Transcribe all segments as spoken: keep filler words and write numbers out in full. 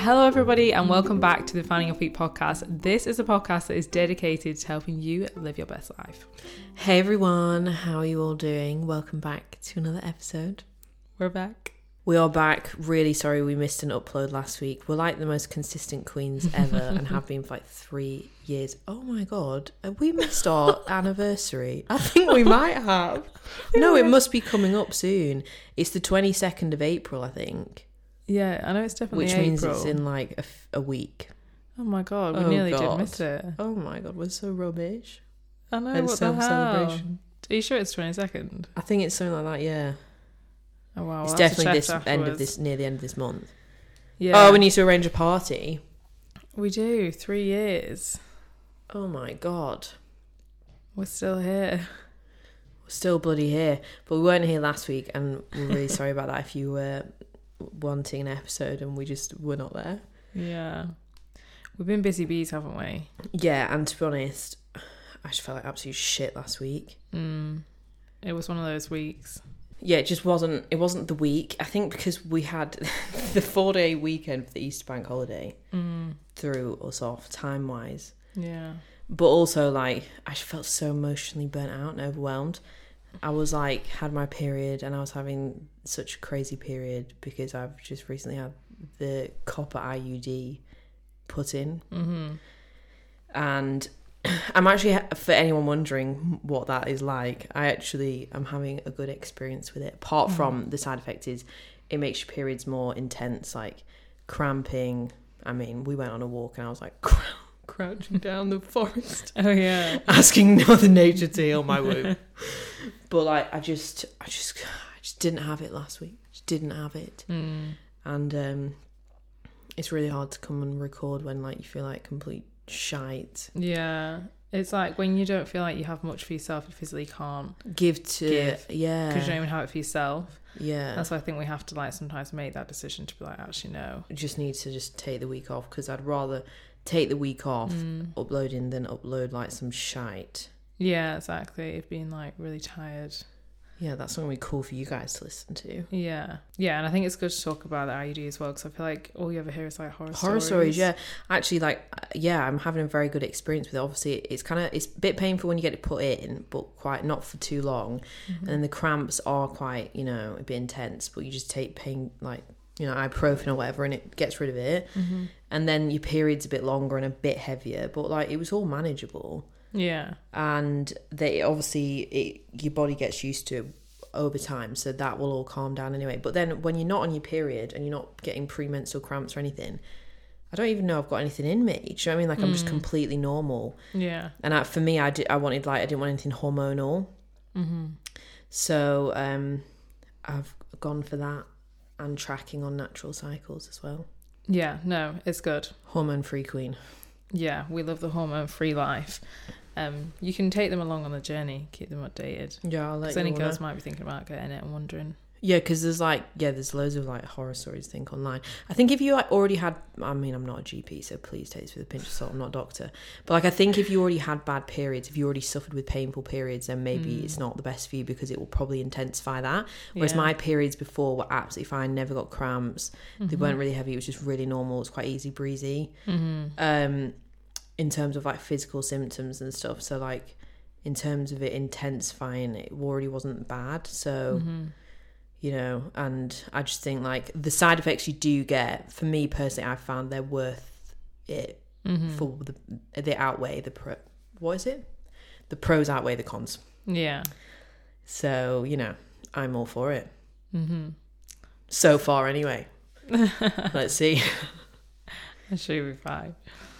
Hello everybody and welcome back to the Finding Your Feet podcast. This is a podcast that is dedicated to helping you live your best life. Hey everyone, how are you all doing? Welcome back to another episode. We're back. We are back. Really sorry we missed an upload last week. We're like the most consistent queens ever and have been for like three years. Oh my god, have we missed our anniversary? I think we might have. No, it must be coming up soon. It's the twenty-second of April, I think. Yeah, I know it's definitely Which April. means it's in like a, f- a week. Oh my god, we oh nearly god. did miss it. Oh my god, we're so rubbish. I know, And what the hell? celebration. Are you sure it's twenty-second? I think it's something like that, yeah. Oh wow, It's we'll have to definitely check this end of afterwards. this, near the end of this month. Yeah. Oh, we need to arrange a party. We do, three years. Oh my god. We're still here. We're still bloody here. But we weren't here last week and we're really sorry about that if you were wanting an episode and we just were not there. Yeah. We've been busy bees, haven't we? Yeah, and to be honest, I just felt like absolute shit last week. Mm. It was one of those weeks. Yeah, it just wasn't, it wasn't the week. I think because we had the four day weekend for the Easter bank holiday Mm. threw us off time-wise. Yeah. But also, like, I just felt so emotionally burnt out and overwhelmed. I was like, had my period and I was having such a crazy period because I've just recently had the copper I U D put in. Mm-hmm. And I'm actually, for anyone wondering what that is like, I actually am having a good experience with it. Apart Mm-hmm. from the side effect is it makes your periods more intense, like cramping. I mean, we went on a walk and I was like crouching down the forest. Oh yeah. Asking Mother Nature to heal my womb. But like, I just, I just, I just didn't have it last week. Just didn't have it. Mm. And um, it's really hard to come and record when like you feel like complete shite. Yeah. It's like when you don't feel like you have much for yourself, you physically can't Give to, Give, yeah. because you don't even have it for yourself. Yeah. That's why I think we have to like sometimes make that decision to be like, actually no. Just need to just take the week off because I'd rather take the week off Mm. uploading than upload like some shite. Yeah, exactly. Being like really tired. Yeah, that's not going to be cool for you guys to listen to. Yeah. Yeah, and I think it's good to talk about the I U D as well because I feel like all you ever hear is like horror, Horror stories. stories, yeah. Actually, like, yeah, I'm having a very good experience with it. Obviously, it's kind of, it's a bit painful when you get it put in, but quite not for too long. Mm-hmm. And then the cramps are quite, you know, a bit intense, but you just take pain, like, you know, ibuprofen or whatever, and it gets rid of it. Mm-hmm. And then your period's a bit longer and a bit heavier, but like, it was all manageable. Yeah. And they obviously, it, your body gets used to it over time, so that will all calm down anyway. But then when you're not on your period and you're not getting premenstrual cramps or anything, I don't even know I've got anything in me. Do you know what I mean? Like, I'm just completely normal. Yeah. And I, for me, I, did, I wanted, like, I didn't want anything hormonal. Mm-hmm. So um, I've gone for that and tracking on natural cycles as well. Yeah, no, it's good. Hormone-free queen. Yeah, we love the hormone-free life. Um, you can take them along on the journey, keep them updated. Yeah, I'll let Because you any all girls know. might be thinking about getting it and wondering. Yeah, because there's like, yeah, there's loads of like horror stories, I think, online. I think if you like, already had, I mean, I'm not a G P, so please take this with a pinch of salt, I'm not a doctor. But like, I think if you already had bad periods, if you already suffered with painful periods, then maybe Mm. it's not the best for you because it will probably intensify that. Whereas Yeah. my periods before were absolutely fine, never got cramps. They Mm-hmm. weren't really heavy, it was just really normal. It was quite easy breezy. Mm-hmm. Um, in terms of like physical symptoms and stuff. So like, in terms of it intensifying, it already wasn't bad. So... Mm-hmm. you know, and I just think like the side effects you do get, for me personally, I found they're worth it. Mm-hmm. For the they outweigh the pro. What is it? The pros outweigh the cons. Yeah. So you know, I'm all for it. Mm-hmm. So far, anyway. Let's see. I'm sure you'll be fine.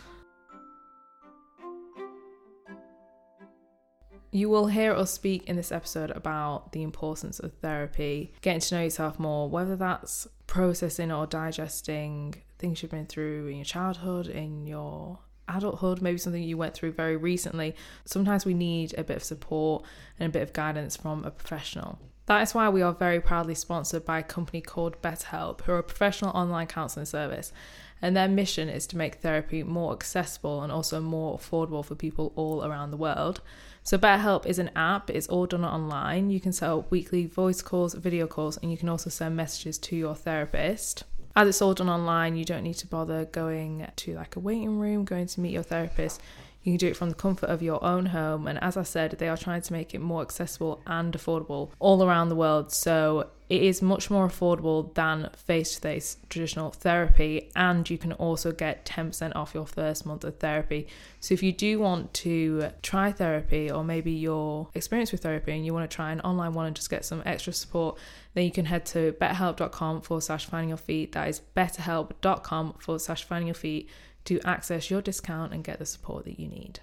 You will hear us speak in this episode about the importance of therapy, getting to know yourself more, whether that's processing or digesting things you've been through in your childhood, in your adulthood, maybe something you went through very recently. Sometimes we need a bit of support and a bit of guidance from a professional. That is why we are very proudly sponsored by a company called BetterHelp, who are a professional online counselling service. And their mission is to make therapy more accessible and also more affordable for people all around the world. So BetterHelp is an app. It's all done online. You can set up weekly voice calls, video calls, and you can also send messages to your therapist. As it's all done online, you don't need to bother going to like a waiting room, going to meet your therapist. You can do it from the comfort of your own home. And as I said, they are trying to make it more accessible and affordable all around the world. So it is much more affordable than face-to-face traditional therapy. And you can also get ten percent off your first month of therapy. So if you do want to try therapy, or maybe you're experienced with therapy and you want to try an online one and just get some extra support, then you can head to betterhelp.com forward slash finding your feet. That is betterhelp.com forward slash finding your feet to access your discount and get the support that you need.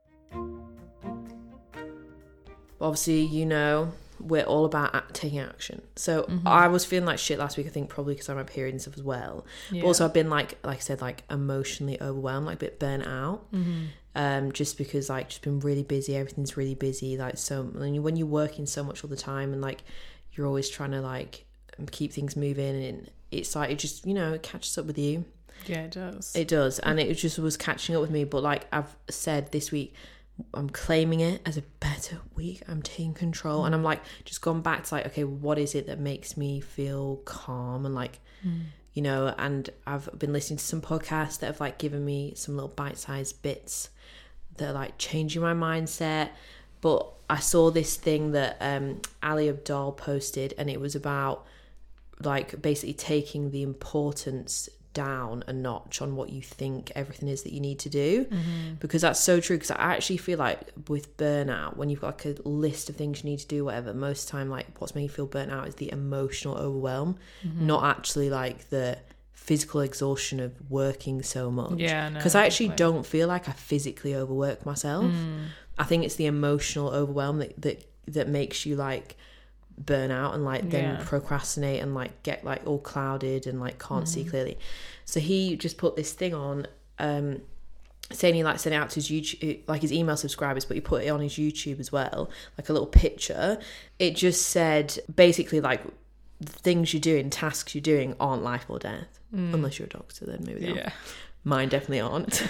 Obviously, you know, we're all about taking action. So mm-hmm. I was feeling like shit last week, I think probably because I'm on my period and stuff as well. Yeah. But also I've been like, like I said, like emotionally overwhelmed, like a bit burnt out. Mm-hmm. Um, just because like just been really busy, everything's really busy. Like so when you're working so much all the time and like you're always trying to like keep things moving, and it's like it just, you know, it catches up with you. Yeah, it does. It does. And it just was catching up with me. But like I've said this week, I'm claiming it as a better week. I'm taking control. Mm. And I'm like, just gone back to like, okay, what is it that makes me feel calm? And like, mm. you know, and I've been listening to some podcasts that have like given me some little bite-sized bits that are like changing my mindset. But I saw this thing that um, Ali Abdaal posted, and it was about like basically taking the importance down a notch on what you think everything is that you need to do. Mm-hmm. Because that's so true. Because I actually feel like with burnout, when you've got like a list of things you need to do, whatever, most time like what's making you feel burnt out is the emotional overwhelm, mm-hmm. not actually like the physical exhaustion of working so much. Yeah, no, because I actually definitely. don't feel like I physically overwork myself. Mm. I think it's the emotional overwhelm that that, that makes you like burn out and like then yeah. procrastinate and like get like all clouded and like can't mm. see clearly. So he just put this thing on um saying he like sent it out to his YouTube, like his email subscribers, but he put it on his YouTube as well, like a little picture. It just said basically like the things you're doing, tasks you're doing aren't life or death. Mm. Unless you're a doctor, then maybe they yeah. aren't. Mine definitely aren't.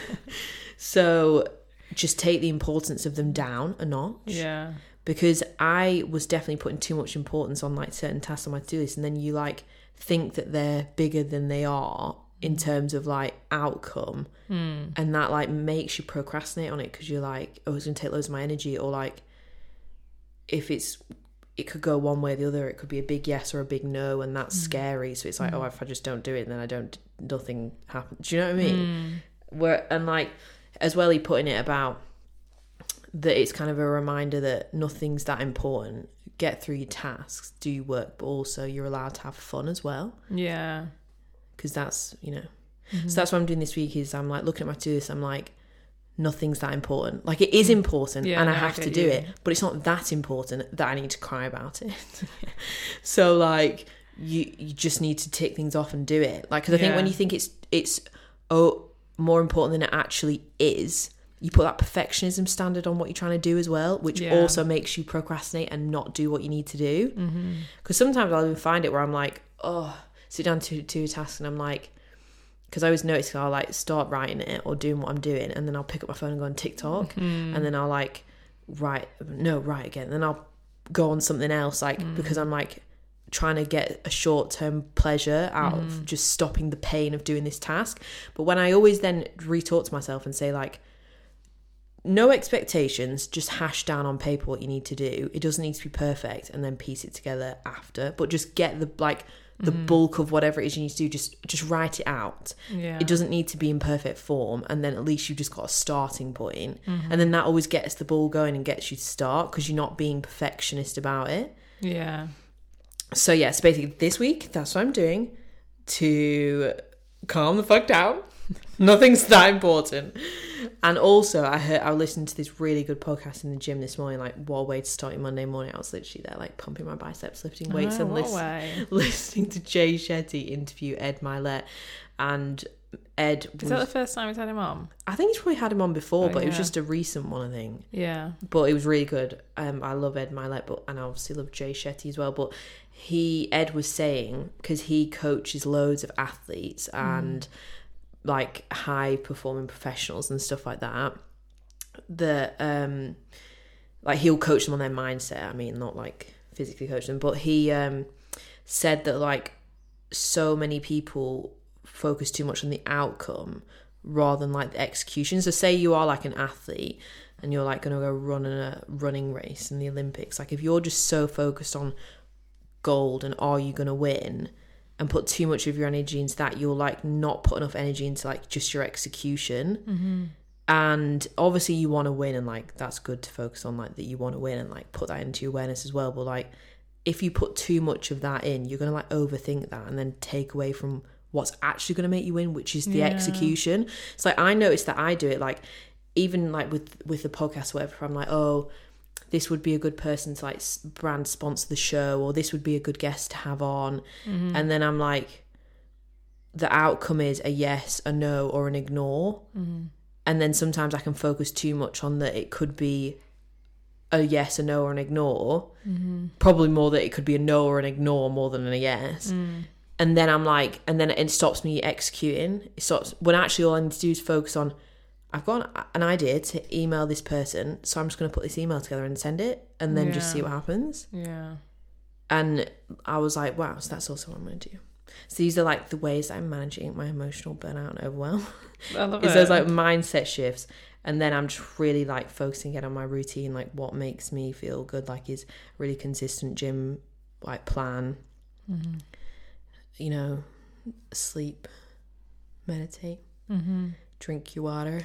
So just take the importance of them down a notch. Yeah. Because I was definitely putting too much importance on like certain tasks on my to-do list, and then you like think that they're bigger than they are in terms of like outcome, mm. and that like makes you procrastinate on it because you're like, oh, it's gonna take loads of my energy, or like if it's it could go one way or the other, it could be a big yes or a big no, and that's mm. scary. So it's like, mm. oh, if I just don't do it, then I don't, nothing happens. Do you know what I mean? Mm. Where and like as well, he put in it about that it's kind of a reminder that nothing's that important. Get through your tasks, do your work, but also you're allowed to have fun as well. Yeah. Because that's, you know, mm-hmm. so that's what I'm doing this week is I'm like looking at my to-do list, I'm like, nothing's that important. Like it is important yeah, and I have I to do you. it, but it's not that important that I need to cry about it. So like you you just need to tick things off and do it. Like, because I yeah. think when you think it's it's oh more important than it actually is, you put that perfectionism standard on what you're trying to do as well, which yeah. also makes you procrastinate and not do what you need to do. Because mm-hmm. sometimes I'll even find it where I'm like, oh, sit down to do a task and I'm like, because I always notice I'll like start writing it or doing what I'm doing, and then I'll pick up my phone and go on TikTok, mm. and then I'll like write, no, write again. And then I'll go on something else, like mm. because I'm like trying to get a short-term pleasure out mm. of just stopping the pain of doing this task. But when I always then re-talk to myself and say like, no expectations, just hash down on paper what you need to do. It doesn't need to be perfect, and then piece it together after, but just get the like the mm. bulk of whatever it is you need to do, just just write it out. Yeah. It doesn't need to be in perfect form, and then at least you've just got a starting point. Mm-hmm. And then that always gets the ball going and gets you to start, because you're not being perfectionist about it. Yeah. So yeah, so basically this week, that's what I'm doing to calm the fuck down. Nothing's that important. And also I heard I listened to this really good podcast in the gym this morning, like what a way to start your Monday morning. I was literally there like pumping my biceps, lifting weights, oh, and listen, listening to Jay Shetty interview Ed Milet. And Ed was, is that the first time he's had him on? I think he's probably had him on before, oh, but yeah. it was just a recent one, I think. Yeah. But it was really good. Um, I love Ed Milet, but and I obviously love Jay Shetty as well. But he Ed was saying, because he coaches loads of athletes and mm. like high performing professionals and stuff like that, that um like he'll coach them on their mindset. I mean, not like physically coach them, but he um said that like so many people focus too much on the outcome rather than like the execution. So say you are like an athlete and you're like going to go run in a running race in the Olympics. Like if you're just so focused on gold and are you going to win and put too much of your energy into that, you'll like not put enough energy into like just your execution. Mm-hmm. And obviously you want to win, and like that's good to focus on, like that you want to win and like put that into your awareness as well. But like if you put too much of that in, you're going to like overthink that and then take away from what's actually going to make you win, which is the yeah. execution. It's like I noticed that I do it, like even like with with the podcast or whatever, I'm like, oh, this would be a good person to like brand sponsor the show, or this would be a good guest to have on. Mm-hmm. And then I'm like, the outcome is a yes, a no, or an ignore. Mm-hmm. And then sometimes I can focus too much on that it could be a yes, a no, or an ignore. Mm-hmm. Probably more that it could be a no or an ignore more than a yes. Mm. And then I'm like, and then it stops me executing. It stops when actually all I need to do is focus on, I've got an idea to email this person, so I'm just going to put this email together and send it, and then yeah. just see what happens. Yeah. And I was like, wow, so that's also what I'm going to do. So these are like the ways that I'm managing my emotional burnout and overwhelm. I love it's it. those like mindset shifts. And then I'm just really like focusing again on my routine, like what makes me feel good, like is really consistent gym like plan. Mm-hmm. You know, sleep, meditate, mm-hmm. drink your water,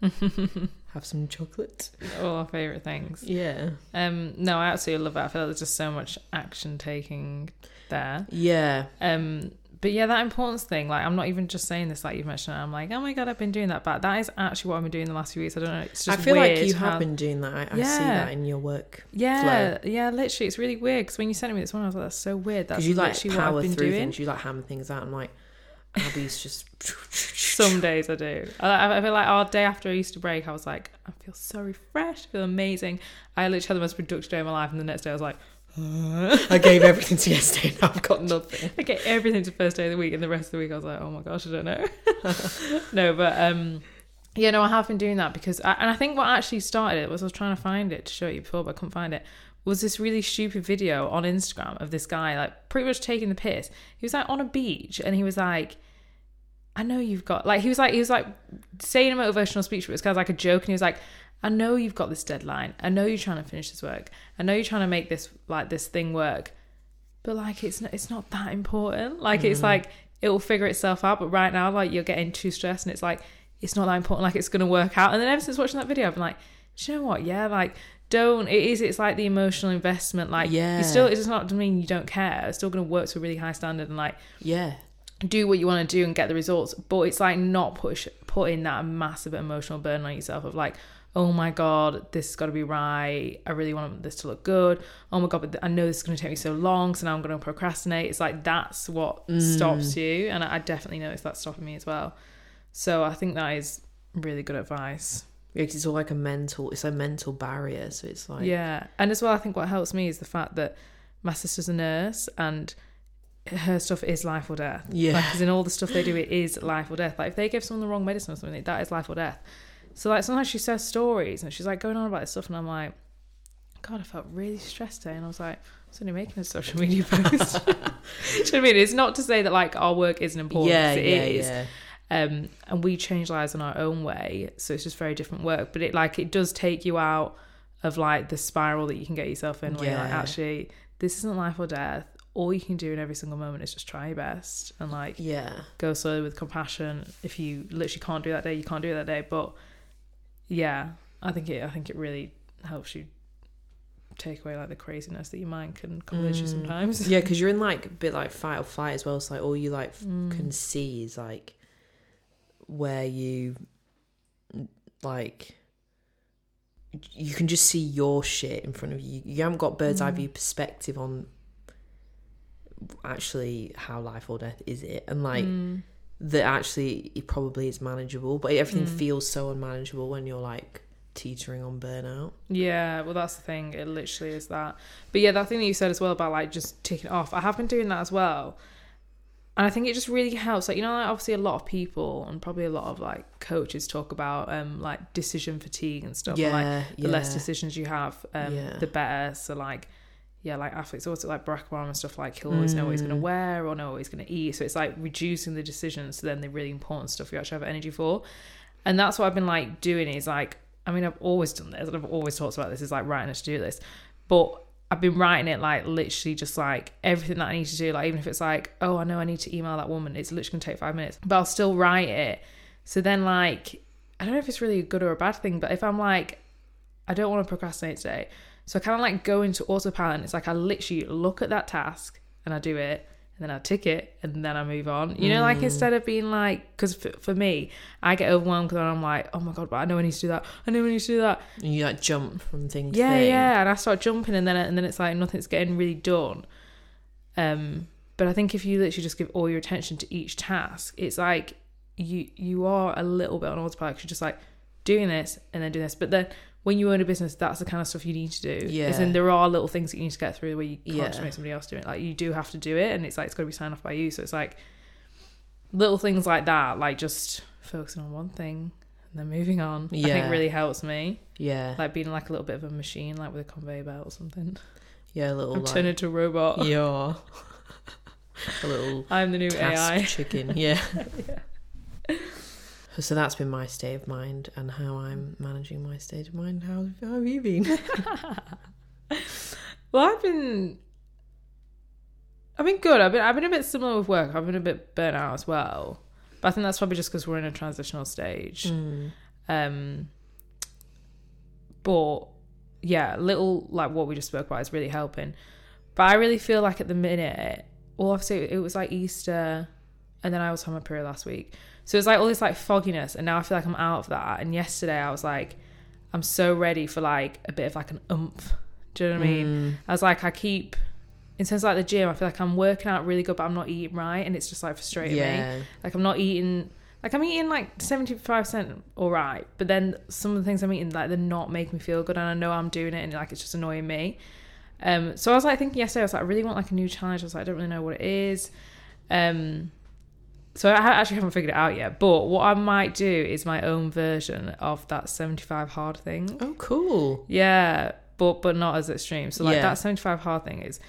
have some chocolate. All our favourite things. Yeah. Um. No, I absolutely love it. I feel like there's just so much action taking there. Yeah. Um. But yeah, that importance thing, like I'm not even just saying this like you've mentioned, I'm like, oh my God, I've been doing that. But that is actually what I've been doing the last few weeks. I don't know. It's just I feel weird like you how... have been doing that. I, I yeah. see that in your work. Yeah. flow. Yeah, literally. It's really weird because when you sent me this one, I was like, that's so weird. That's you like literally power what I've been through doing. things. You like hammer things out. I'm like, Abby's just... Some days I do. I, I feel like our day after Easter break, I was like, I feel so refreshed. I feel amazing. I literally had the most productive day of my life. And the next day I was like, I gave everything to yesterday. Now I've got nothing. I gave everything to the first day of the week, and the rest of the week I was like, oh my gosh, I don't know. No, but um, yeah, no, I have been doing that because, I, and I think what actually started it was I was trying to find it to show you before, but I couldn't find it. Was this really stupid video on Instagram of this guy like pretty much taking the piss. He was like on a beach, and he was like, I know you've got like he was like he was like saying a motivational speech, but it was kind of like a joke, and he was like, I know you've got this deadline. I know you're trying to finish this work. I know you're trying to make this like this thing work. But like it's not, it's not that important. Like mm. it's like it will figure itself out. But right now, like you're getting too stressed, and it's like it's not that important. Like it's gonna work out. And then ever since watching that video, I've been like, do you know what? Yeah, like don't. It is. It's like the emotional investment. Like yeah, you still. It does not mean you don't care. It's still gonna work to a really high standard and like yeah. do what you want to do and get the results. But it's like not push putting that massive emotional burden on yourself of like, oh my God, this has got to be right. I really want this to look good. Oh my God, but I know this is going to take me so long, so now I'm going to procrastinate. It's like that's what mm. stops you. And I definitely noticed that stopping me as well. So I think that is really good advice. Yeah, because it's all like a mental, it's a mental barrier. So it's like... Yeah. And as well, I think what helps me is the fact that my sister's a nurse and her stuff is life or death. Yeah. Like, because in all the stuff they do, it is life or death. Like if they give someone the wrong medicine or something, that is life or death. So like sometimes she says stories and she's like going on about this stuff, and I'm like, God, I felt really stressed today. And I was like, I was only making a social media post. Do you know what I mean? It's not to say that like our work isn't important. Yeah, it yeah, is. yeah. Um, and we change lives in our own way, so it's just very different work. But it like it does take you out of like the spiral that you can get yourself in, where yeah. you're like, actually, this isn't life or death. All you can do in every single moment is just try your best and like yeah, go slowly with compassion. If you literally can't do that day, you can't do that day. But yeah, I think it I think it really helps you take away like the craziness that your mind can come with mm. you sometimes. Yeah, because you're in like a bit like fight or flight as well. So like all you like mm. can see is like where you like you can just see your shit in front of you. You haven't got bird's mm. eye view perspective on actually how life or death is it, and like mm. that actually it probably is manageable, but everything mm. feels so unmanageable when you're like teetering on burnout. Yeah, well that's the thing, it literally is that. But yeah, that thing that you said as well about like just ticking it off, I have been doing that as well, and I think it just really helps. Like, you know, like obviously a lot of people and probably a lot of like coaches talk about um like decision fatigue and stuff. Yeah, and, like the yeah. less decisions you have, um yeah. the better. So like, yeah, like athletes also like Barack Obama and stuff, like he'll always know what he's going to wear or know what he's going to eat. So it's like reducing the decisions to then the really important stuff you actually have energy for. And that's what I've been like doing is like, I mean, I've always done this and I've always talked about this, is like writing a to-do list. But I've been writing it like literally just like everything that I need to do. Like even if it's like, oh, I know I need to email that woman, it's literally going to take five minutes. But I'll still write it. So then like, I don't know if it's really a good or a bad thing, but if I'm like, I don't want to procrastinate today. So I kind of like go into autopilot and it's like I literally look at that task and I do it and then I tick it and then I move on. You know, mm. like instead of being like, because for, for me, I get overwhelmed because I'm like, oh my God, but I know I need to do that. I know I need to do that. And you like jump from thing to yeah, thing. Yeah, and I start jumping and then and then it's like nothing's getting really done. Um, But I think if you literally just give all your attention to each task, it's like you you are a little bit on autopilot. You're just like doing this and then doing this. But then when you own a business, that's the kind of stuff you need to do. Yeah. As in there are little things that you need to get through where you can't Yeah. just make somebody else do it. Like you do have to do it and it's like it's got to be signed off by you. So it's like little things like that, like just focusing on one thing and then moving on. Yeah. I think really helps me. Yeah. Like being like a little bit of a machine, like with a conveyor belt or something. Yeah, a little I'm like... turning into a robot. Yeah. A little I'm the new task A I. chicken. Yeah. Yeah. So that's been my state of mind and how I'm managing my state of mind. How, how have you been? Well, I've been, I've been good. I've been, I've been a bit similar with work. I've been a bit burnt out as well, but I think that's probably just because we're in a transitional stage. Mm. Um, but yeah, little like what we just spoke about is really helping. But I really feel like at the minute, well, obviously it was like Easter, and then I was on my period last week. So it's like all this like fogginess, and now I feel like I'm out of that. And yesterday I was like, I'm so ready for like a bit of like an oomph. Do you know what I mean? Mm. I was like, I keep, in terms of like the gym, I feel like I'm working out really good, but I'm not eating right, and it's just like frustrating Yeah. me. Like I'm not eating, like I'm eating like seventy-five percent all right, but then some of the things I'm eating, like they're not making me feel good, and I know I'm doing it, and like it's just annoying me. Um, so I was like thinking yesterday, I was like, I really want like a new challenge. I was like, I don't really know what it is. Um, so I actually haven't figured it out yet. But what I might do is my own version of that seventy-five hard thing. Oh, cool. Yeah, but but not as extreme. So like Yeah. that seventy-five hard thing is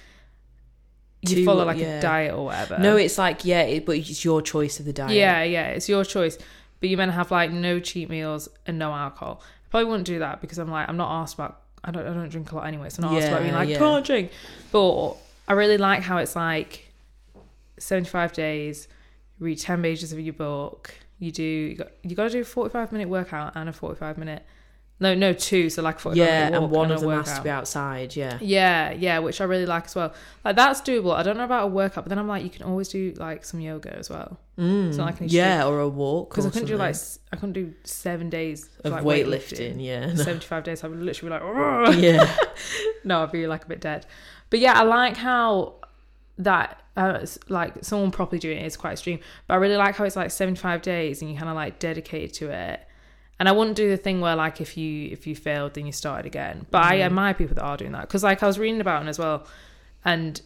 you To- follow like yeah. a diet or whatever. No, it's like, yeah, it, but it's your choice of the diet. Yeah, yeah, it's your choice. But you're meant to have like no cheat meals and no alcohol. I probably wouldn't do that because I'm like, I'm not asked about, I don't I don't drink a lot anyway, so I'm not asked about Yeah, being like, yeah. can't drink. But I really like how it's like seventy-five days, read ten pages of your book, you do, you got, you got to do a forty-five minute workout and a forty-five minute, no, no, two, so like forty-five Yeah, minute walk and one and of a them workout. has to be outside, yeah. Yeah, yeah, which I really like as well. Like that's doable. I don't know about a workout, but then I'm like, you can always do like some yoga as well. Mm. It's not like I need to yeah, or a walk. Because or I couldn't do something. like s- I couldn't do seven days Of like weightlifting, yeah. seventy-five days. I would literally be like, "Ugh." Yeah. No, I'd be like a bit dead. But yeah, I like how that uh, it's like someone properly doing it is quite extreme. But I really like how it's like seventy-five days and you kind of like dedicated to it. And I wouldn't do the thing where like if you if you failed then you started again. But Mm. I admire people that are doing that because like I was reading about it as well, and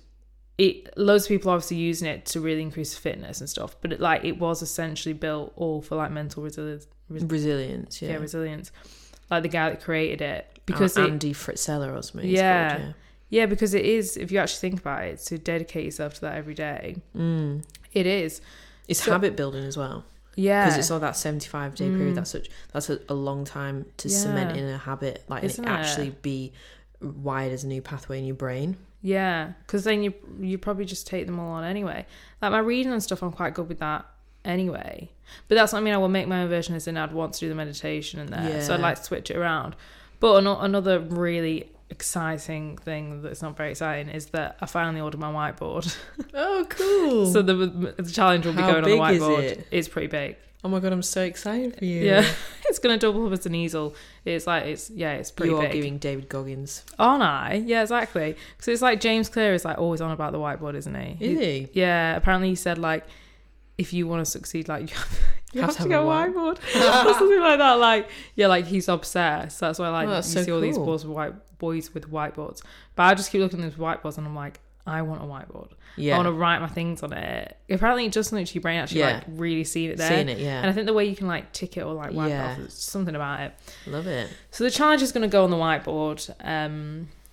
it loads of people are obviously using it to really increase fitness and stuff. But it, like it was essentially built all for like mental resilience. Res- Resilience, yeah. yeah, resilience. Like the guy that created it because uh, it, Andy Frisella or something. it's yeah, called, yeah, because it is. If you actually think about it, to dedicate yourself to that every day, yeah. Mm. it is. It's So- habit building as well. Yeah, Because it's all that seventy-five day period. Mm. That's such that's a, a long time to Yeah. cement in a habit, like and it Isn't it? actually be wired as a new pathway in your brain. Yeah, because then you you probably just take them all on anyway. Like my reading and stuff, I'm quite good with that anyway. But that's what I mean. I will make my own version as in I'd want to do the meditation in there, so I'd Yeah. like to switch it around. But an- another really exciting thing that's not very exciting is that I finally ordered my whiteboard. Oh, cool! So the, the challenge will be How going on the big is whiteboard. it? It's pretty big. oh my god, I'm so excited for you. Yeah, it's gonna double up as an easel. It's like it's yeah, it's pretty you are big. giving David Goggins. Aren't I? Yeah, exactly. Because it's like James Clear is like always on about the whiteboard, isn't he? Is he? Yeah, apparently he said like if you want to succeed, like you have, you have, Have to to get a have a white- whiteboard or something like that. Like yeah, like he's obsessed. That's why like Oh, you that's so see all these cool. boys with white boys with whiteboards. But I just keep looking at these whiteboards and I'm like, I want a whiteboard. Yeah. I want to write my things on it. Apparently, it does something to your brain. Actually, Yeah. like really seeing it there. Seeing it, yeah. And I think the way you can like tick it or like wipe Yeah. it off, there's something about it. Love it. So the challenge is going to go on the whiteboard. Um,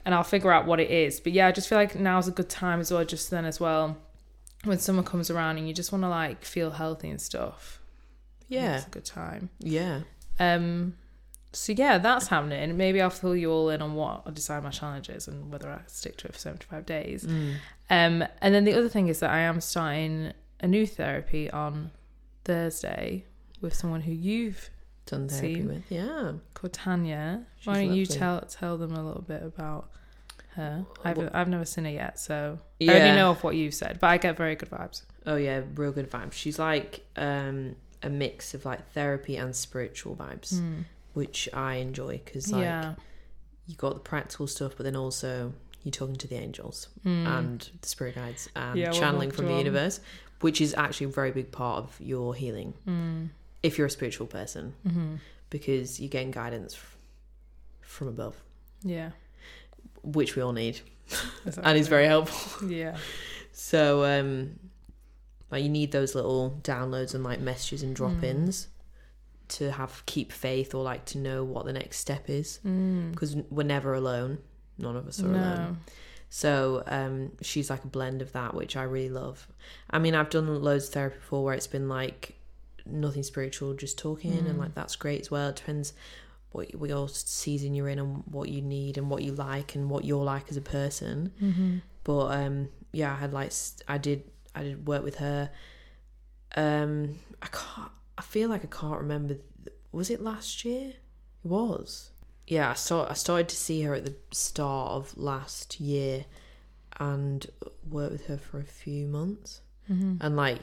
and I'll figure out what it is. But yeah, I just feel like now's a good time as well, just then as well, when someone comes around and you just want to like feel healthy and stuff. Yeah. It's a good time. Yeah. Um, so yeah, that's happening. Maybe I'll fill you all in on what I decide my challenge is and whether I stick to it for seventy-five days. Mm. Um, and then the other thing is that I am starting a new therapy on Thursday with someone who you've Done therapy seen, with, yeah. called Tanya. She's Why don't you lovely. tell tell them a little bit about her? I've Well- I've never seen her yet, so Yeah. I only know of what you've said, but I get very good vibes. Oh yeah, real good vibes. She's like um, a mix of like therapy and spiritual vibes, Mm. which I enjoy because like Yeah. you got the practical stuff, but then also you're talking to the angels Mm. and the spirit guides and Yeah, we'll channeling walk from the on. universe, which is actually a very big part of your healing Mm. if you're a spiritual person, Mm-hmm. because you're getting guidance f- from above, Yeah. which we all need, Exactly. and is very helpful. Yeah. So, um, like you need those little downloads and like messages and drop-ins Mm. to have keep faith or like to know what the next step is, Mm. because we're never alone. None of us are No. alone. So um, she's like a blend of that, which I really love. I mean, I've done loads of therapy before where it's been like nothing spiritual, just talking, Mm. and like that's great as well. It depends what what your season you're in and what you need and what you like and what you're like as a person. Mm-hmm. But um, yeah, I had like s- I did I did work with her. Um, I can't. I feel like I can't remember. th- Was it last year? It was. Yeah, I start. I started to see her at the start of last year, and worked with her for a few months, Mm-hmm. and like,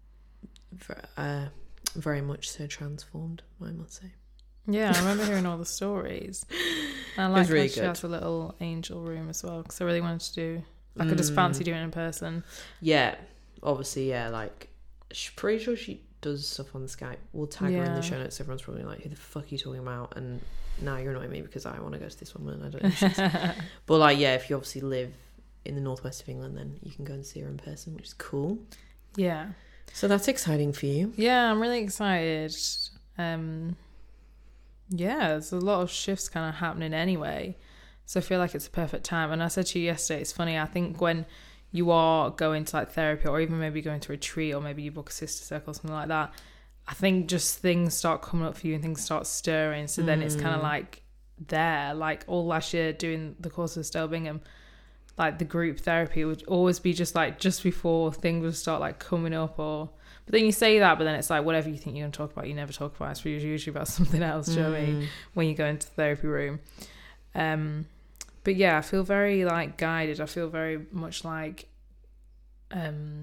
v- uh, very much so transformed, I must say. Yeah, I remember hearing all the stories. And I It like was really how she good. has a little angel room as well, because I really wanted to do. Like, I just fancy Mm. doing it in person. Yeah, obviously, yeah. Like, she's pretty sure she does stuff on Skype. We'll tag her in Yeah. the show notes. Everyone's probably like, "Who the fuck are you talking about?" And now you're annoying me because I want to go to this one and I don't know. Who she is. But like, yeah, if you obviously live in the northwest of England, then you can go and see her in person, which is cool. Yeah. So that's exciting for you. Yeah, I'm really excited. Um, yeah, there's a lot of shifts kind of happening anyway. So I feel like it's a perfect time. And I said to you yesterday, it's funny, I think when you are going to like therapy or even maybe going to a retreat or maybe you book a sister circle or something like that, I think just things start coming up for you and things start stirring. So then it's kind of Mm. like there, like all last year doing the course with Stella Bingham, like the group therapy would always be just like just before things would start like coming up. Or but then you say that, but then it's like whatever you think you're going to talk about, you never talk about. It's usually about something else, do you know what I mean, Mm. when you go into the therapy room. Um, but yeah, I feel very like guided. I feel very much like, um,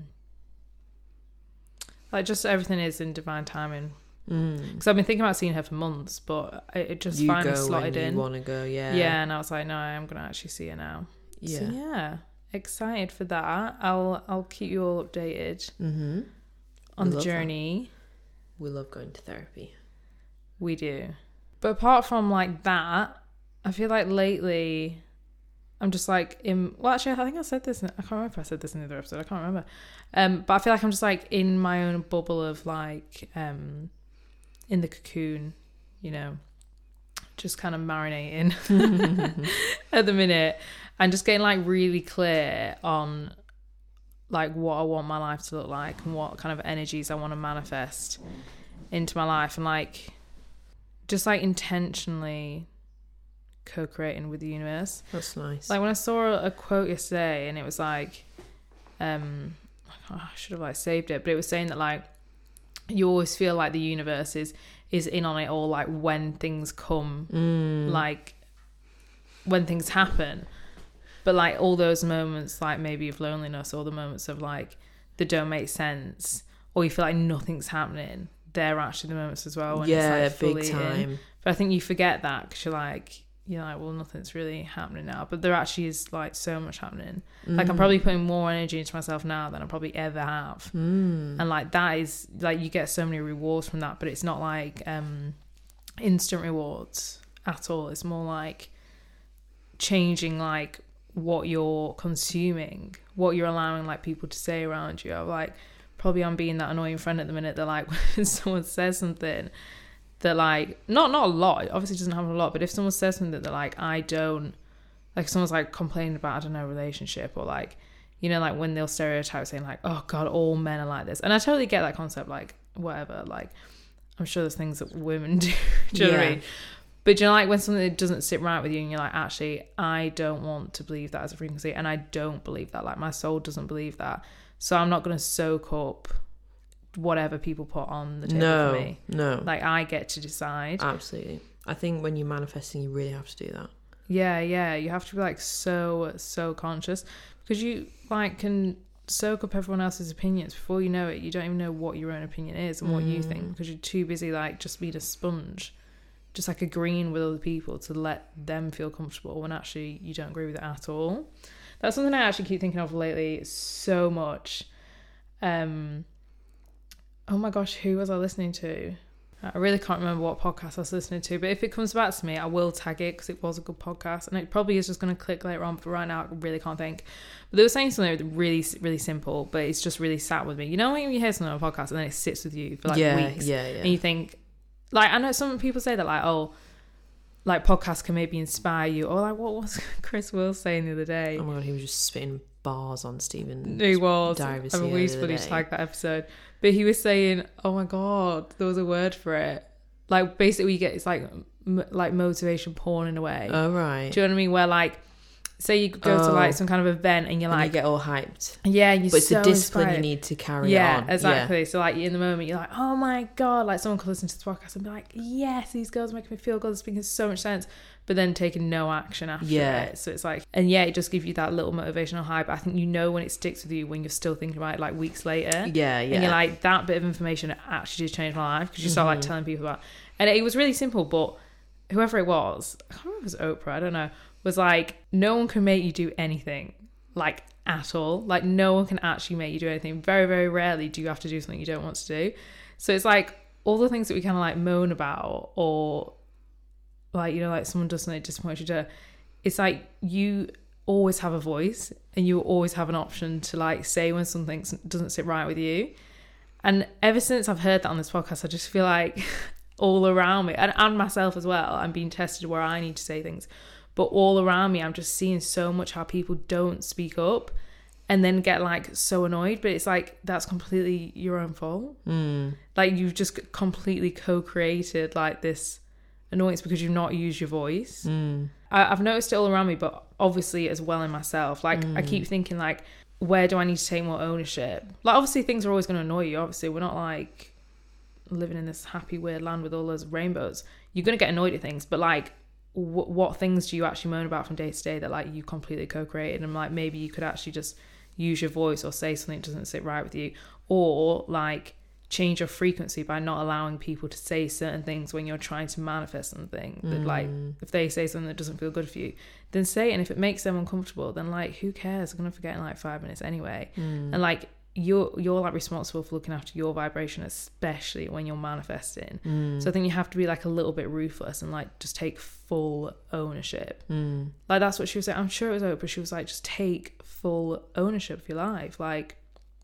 like just everything is in divine timing. Mm. Because I've been thinking about seeing her for months, but it, it just You finally go slotted when in. you want to go, yeah. Yeah, and I was like, no, I'm going to actually see her now. Yeah. So yeah, excited for that. I'll I'll keep you all updated Mm-hmm. on We the love that. journey. We love going to therapy. We do. But apart from like that, I feel like lately I'm just like in well actually I think I said this in, I can't remember if I said this in the other episode, I can't remember. Um but I feel like I'm just like in my own bubble of like um in the cocoon, you know, just kind of marinating at the minute and just getting like really clear on like what I want my life to look like and what kind of energies I want to manifest into my life, and like just like intentionally co-creating with the universe. That's nice. Like when I saw a quote yesterday and it was like um oh, I should have like saved it, but it was saying that like you always feel like the universe is is in on it all, like when things come, Mm. like when things happen. But like all those moments like maybe of loneliness or the moments of like that don't make sense or you feel like nothing's happening, they're actually the moments as well when yeah, it's like big fully in. time. But I think you forget that because you're like you're like well nothing's really happening now, but there actually is like so much happening. Like I'm probably putting more energy into myself now than I probably ever have. Mm. And like that is like you get so many rewards from that, but it's not like um instant rewards at all. It's more like changing like what you're consuming, what you're allowing like people to say around you. I'm like probably I'm being that annoying friend at the minute that like when someone says something that like not not a lot, it obviously doesn't happen a lot, but if someone says something that like I don't like someone's like complaining about, I don't know, a relationship, or like, you know, like when they'll stereotype saying like, oh God, all men are like this. And I totally get that concept, like whatever, like I'm sure there's things that women do. Do you know yeah. what I mean? But you know, like when something doesn't sit right with you and you're like, actually, I don't want to believe that as a frequency, and I don't believe that. Like my soul doesn't believe that. So I'm not going to soak up whatever people put on the table no, for me. No, like I get to decide. Absolutely. I think when you're manifesting, you really have to do that. Yeah, yeah. You have to be like so, so conscious, because you like can soak up everyone else's opinions. Before you know it, you don't even know what your own opinion is and what mm. you think, because you're too busy like just being a sponge, just like agreeing with other people to let them feel comfortable when actually you don't agree with it at all. That's something I actually keep thinking of lately so much. Um, oh my gosh, who was I listening to? I really can't remember what podcast I was listening to, but if it comes back to me, I will tag it because it was a good podcast, and it probably is just going to click later on, but right now I really can't think. But they were saying something really, really simple, but it's just really sat with me. You know when you hear something on a podcast and then it sits with you for like yeah, weeks, yeah, yeah. and you think, like, I know some people say that like, oh, like podcasts can maybe inspire you, or like what was Chris Wills saying the other day? Oh my God, he was just spitting bars on Stephen. He was. I mean, we fully tagged that episode. But he was saying, oh my God, there was a word for it. Like, basically, you get, it's like, m- like motivation porn in a way. Oh, right. Do you know what I mean? Where, like, say you go oh. to, like, some kind of event and you're and like... you get all hyped. Yeah, and you're But it's so the discipline inspired. you need to carry yeah, on. Exactly. Yeah, exactly. So, like, in the moment, you're like, oh my God. Like, someone could listen to this podcast and be like, yes, these girls make me feel good. It's making so much sense. But then taking no action after yeah. it. So it's like, and yeah, it just gives you that little motivational high. But I think you know when it sticks with you when you're still thinking about it like weeks later. Yeah, yeah. And you're like, that bit of information actually just changed my life, because you start mm-hmm. like telling people about. And it was really simple, but whoever it was, I can't remember if it was Oprah, I don't know, was like, no one can make you do anything, like at all. Like no one can actually make you do anything. Very, very rarely do you have to do something you don't want to do. So it's like all the things that we kind of like moan about, or like, you know, like someone does something that disappoints you, to, it's like you always have a voice and you always have an option to like say when something doesn't sit right with you. And ever since I've heard that on this podcast, I just feel like all around me, and, and myself as well, I'm being tested where I need to say things, but all around me I'm just seeing so much how people don't speak up and then get like so annoyed. But it's like, that's completely your own fault. Mm. Like you've just completely co-created like this annoyance because you've not used your voice. Mm. I, I've noticed it all around me, but obviously as well in myself. Like mm. I keep thinking like, where do I need to take more ownership? Like obviously things are always going to annoy you. Obviously we're not like living in this happy weird land with all those rainbows. You're going to get annoyed at things, but like w- what things do you actually moan about from day to day that like you completely co-created? And like maybe you could actually just use your voice or say something that doesn't sit right with you, or like change your frequency by not allowing people to say certain things when you're trying to manifest something. That mm. like if they say something that doesn't feel good for you, then say it. And if it makes them uncomfortable, then like who cares? I'm gonna forget in like five minutes anyway. mm. And like you're you're like responsible for looking after your vibration, especially when you're manifesting. mm. So I think you have to be like a little bit ruthless and like just take full ownership. mm. Like that's what she was saying. I'm sure it was Oprah. She was like, just take full ownership of your life. Like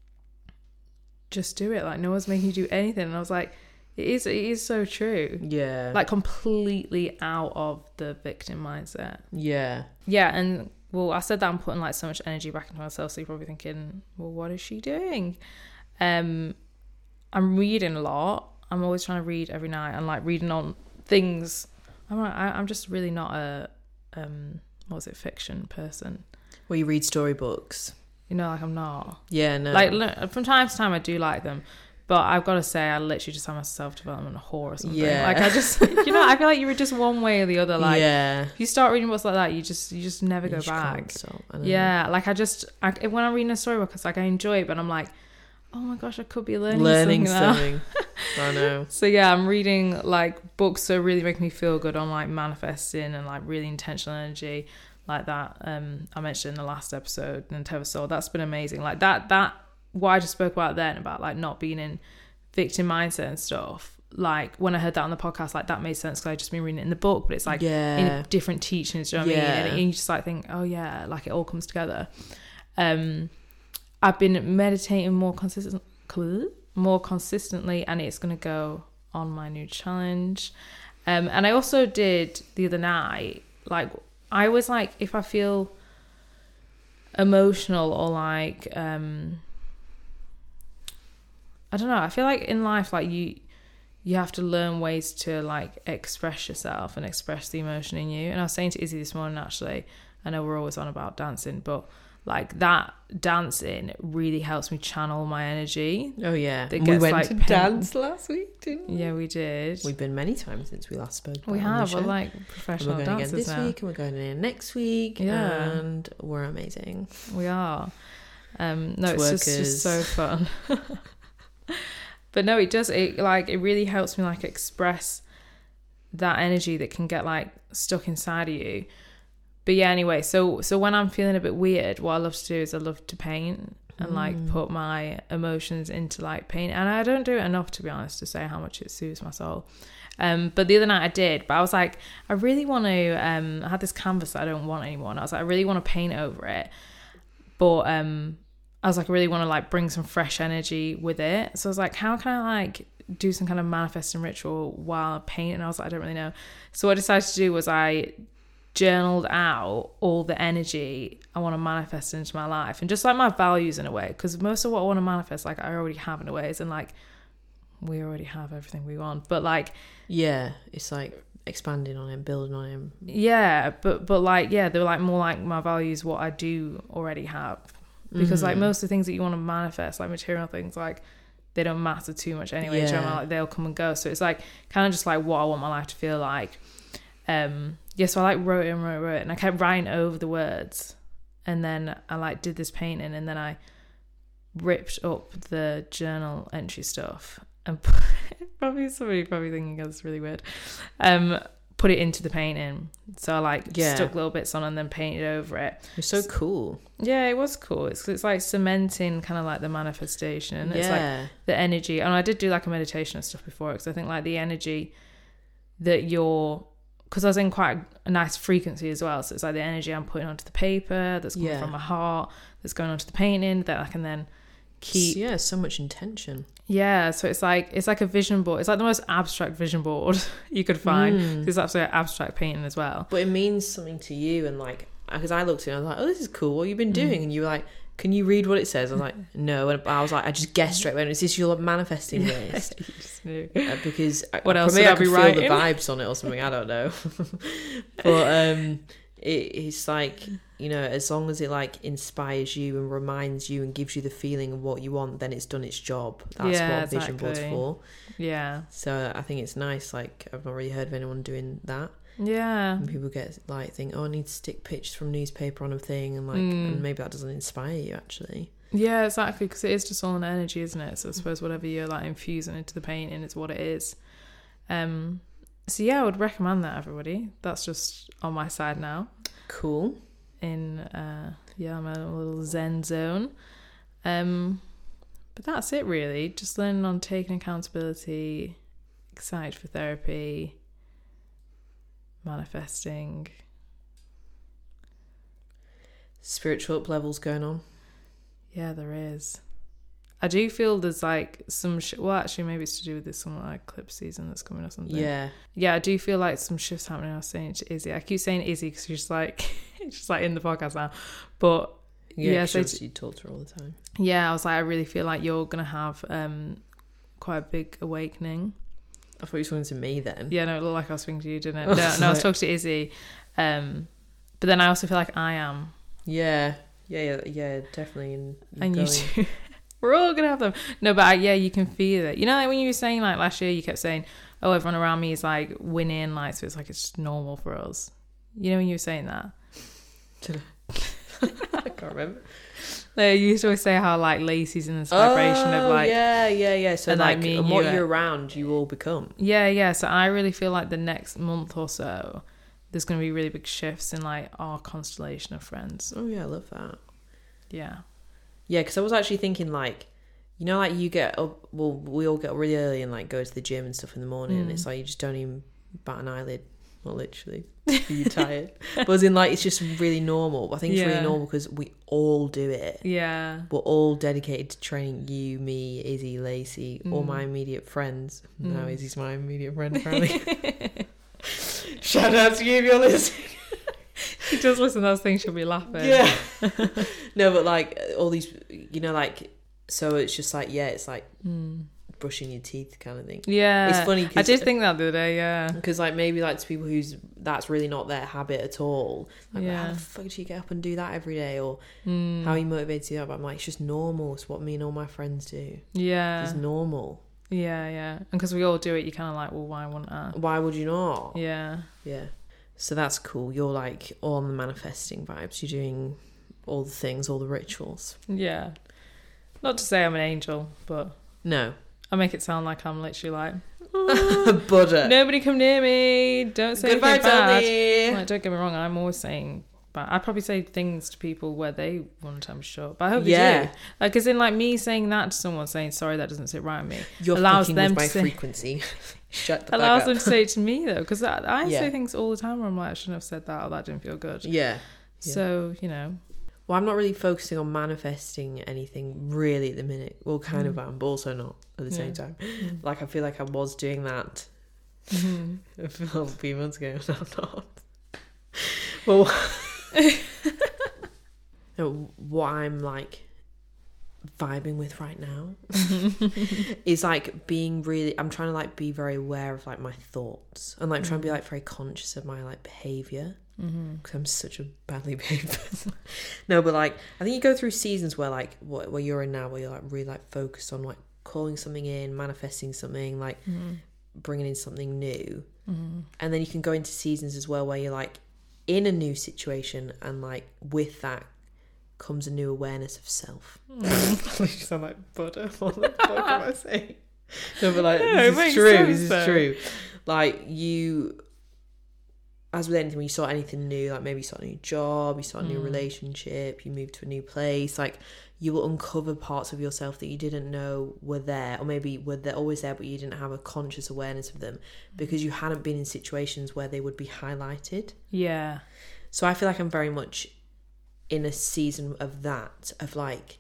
just do it. Like no one's making you do anything. And I was like, it is it is so true. Yeah. Like completely out of the victim mindset. Yeah. Yeah. And well, I said that I'm putting like so much energy back into myself, so you're probably thinking, well, what is she doing? Um I'm reading a lot. I'm always trying to read every night, and like reading on things. I'm not, I, I'm just really not a um what was it fiction person. Well, you read storybooks. You know, like I'm not. Yeah, no. Like from time to time I do like them, but I've got to say I literally just have my self-development whore or something. Yeah. Like I just, you know, I feel like you were just one way or the other. Like yeah. if you start reading books like that, you just you just never you go just back. Stop, yeah, like I just I, when I'm reading a storybook, it's like I enjoy it, but I'm like, oh my gosh, I could be learning, learning something. something. I know. So yeah, I'm reading like books that really make me feel good on like manifesting and like really intentional energy. Like that um I mentioned in the last episode, Nintendo Soul. That's been amazing. Like that that what I just spoke about then, about like not being in victim mindset and stuff. Like when I heard that on the podcast, like that made sense because I just been reading it in the book, but it's like yeah. in different teachings. Do you know what yeah. I mean? And you just like think, oh yeah, like it all comes together. Um, I've been meditating more consistent, more consistently, and it's gonna go on my new challenge. Um, and I also did the other night, like. I always like, if I feel emotional or like, um, I don't know, I feel like in life, like you, you have to learn ways to like express yourself and express the emotion in you. And I was saying to Izzy this morning, actually, I know we're always on about dancing, but like that dancing really helps me channel my energy. Oh yeah, that we gets, went like, to pen- dance last week, didn't we? Yeah, we did. We've been many times since we last spoke. We about it on the have. We're show. like And professional we're going dancers again this now. week, and we're going again next week. Yeah. And we're amazing. We are. Um, no, it's just, just so fun. But no, it does. It like it really helps me like express that energy that can get like stuck inside of you. But yeah, anyway, so so when I'm feeling a bit weird, what I love to do is I love to paint and mm. like put my emotions into like paint. And I don't do it enough, to be honest, to say how much it soothes my soul. Um, but the other night I did, but I was like, I really want to, um, I had this canvas that I don't want anymore. And I was like, I really want to paint over it. But um, I was like, I really want to like bring some fresh energy with it. So I was like, how can I like do some kind of manifesting ritual while painting? And I was like, I don't really know. So what I decided to do was I journaled out all the energy I want to manifest into my life, and just like my values in a way, because most of what I want to manifest, like I already have in a way, is, and like we already have everything we want, but like yeah, it's like expanding on him, building on him. Yeah, but but like yeah, they're like more like my values, what I do already have, because mm-hmm. like most of the things that you want to manifest, like material things, like they don't matter too much anyway. Yeah. Do you know, like they'll come and go. So it's like kind of just like what I want my life to feel like. Um, yeah, so I like wrote it and wrote, wrote it, and I kept writing over the words, and then I like did this painting, and then I ripped up the journal entry stuff and put, probably somebody probably thinking that's really weird. Um, put it into the painting. So I like yeah. stuck little bits on and then painted over it. It's so cool. Yeah, it was cool. It's it's like cementing kind of like the manifestation. It's yeah. like the energy, and I did do like a meditation and stuff before, because I think like the energy that you're, because I was in quite a nice frequency as well. So it's like the energy I'm putting onto the paper that's coming yeah. from my heart, that's going onto the painting, that I can then keep. Yeah, so much intention. Yeah, so it's like it's like a vision board. It's like the most abstract vision board you could find. Mm. It's actually an abstract painting as well. But it means something to you, and like, because I looked at it and I was like, oh, this is cool. What have you been doing? Mm. And you were like, can you read what it says? I was like, no. And I was like, I just guessed straight away. Is this your manifesting list? You just knew. Uh, because what I, else maybe would I I could be feel writing? the vibes on it or something. I don't know. But um, it, it's like, you know, as long as it like inspires you and reminds you and gives you the feeling of what you want, then it's done its job. That's yeah, what exactly. vision board's for. Yeah. So I think it's nice. Like, I've not really heard of anyone doing that. Yeah. And people get like think, oh, I need to stick pictures from newspaper on a thing, and like, mm. and maybe that doesn't inspire you actually. Yeah, exactly, because it is just all an energy, isn't it? So I suppose whatever you're like infusing into the painting is what it is. Um. So yeah, I would recommend that, everybody. That's just on my side now. Cool. In uh, yeah, I'm in a little Zen zone. Um, but that's it really. Just learning on taking accountability, excited for therapy, manifesting. Spiritual up levels going on. Yeah, there is. I do feel there's like some sh- well actually maybe it's to do with this summer like eclipse season that's coming or something. Yeah. Yeah, I do feel like some shifts happening. I was saying to Izzy. I keep saying Izzy because she's like she's like in the podcast now. But yeah, yeah, so so you talk to her all the time. Yeah, I was like, I really feel like you're gonna have um quite a big awakening. I thought you were talking to me then. Yeah, no, it looked like I was speaking to you, didn't it? No, no, I was talking to Izzy. Um, but then I also feel like I am. Yeah, yeah, yeah, yeah definitely. And, and you too. We're all gonna have them. No, but I, yeah, you can feel it. You know, like when you were saying like last year, you kept saying, "Oh, everyone around me is like winning, like so it's like it's just normal for us." You know, when you were saying that. I can't remember. Like, you used to always say how like Lacey's in this vibration oh, of like yeah, yeah, yeah. So and, like, like me and and what you you're are, around, you all become. Yeah, yeah. So I really feel like the next month or so, there's going to be really big shifts in like our constellation of friends. Oh yeah, I love that. Yeah. Yeah, because I was actually thinking like, you know, like you get up, well, we all get up really early and like go to the gym and stuff in the morning, mm. and it's like you just don't even bat an eyelid. Not literally, you're tired. But as in like, it's just really normal. I think it's yeah. really normal because we all do it. Yeah. We're all dedicated to training you, me, Izzy, Lacey, mm. all my immediate friends. Mm. No, Izzy's my immediate friend, apparently. Shout out to you if you're listening. He does listen to those things, she'll be laughing. Yeah. No, but like all these, you know, like, so it's just like, yeah, it's like mm. brushing your teeth kind of thing. Yeah. It's funny. I did think that the other day, yeah. Because like maybe like to people who's, that's really not their habit at all. Like, yeah. how the fuck do you get up and do that every day? Or mm. how are you motivated to do that? But I'm like, it's just normal. It's what me and all my friends do. Yeah. It's normal. Yeah, yeah. And because we all do it, you're kind of like, well, why wouldn't I? Why would you not? Yeah. Yeah. So that's cool. You're like all on the manifesting vibes. You're doing all the things, all the rituals. Yeah. Not to say I'm an angel, but no. I make it sound like I'm literally like, oh, Buddha. Nobody come near me. Don't say Good anything vibes bad. only. Like, don't get me wrong. I'm always saying, but I probably say things to people where they want to tell me shut. But I hope yeah. they do. Like, as in, like me saying that to someone, saying sorry, that doesn't sit right with me. You're allows fucking them with my to say, frequency. Shut the fuck allows up. them to say it to me though, because I, I yeah. say things all the time where I'm like, I shouldn't have said that, or that didn't feel good. Yeah. So you know. Well, I'm not really focusing on manifesting anything really at the minute. Well, kind mm. of am, but also not at the yeah. same time. Mm. Like, I feel like I was doing that mm-hmm. a few months ago, and I'm not. Well, no, what I'm like vibing with right now is like being really, I'm trying to like be very aware of like my thoughts and like mm. trying to be like very conscious of my like behaviour. Because mm-hmm. I'm such a badly behaved person. No, but like I think you go through seasons where like what where you're in now, where you're like really like focused on like calling something in, manifesting something, like mm-hmm. bringing in something new, mm-hmm. and then you can go into seasons as well where you're like in a new situation, and like with that comes a new awareness of self. Mm-hmm. You sound like Buddha. What the fuck am I saying? No, but like yeah, this is true. Sense, this is though. true. Like you. As with anything, when you start anything new, like maybe you start a new job, you start a new mm. relationship, you move to a new place, like you will uncover parts of yourself that you didn't know were there, or maybe were there always there, but you didn't have a conscious awareness of them because you hadn't been in situations where they would be highlighted. Yeah. So I feel like I'm very much in a season of that, of like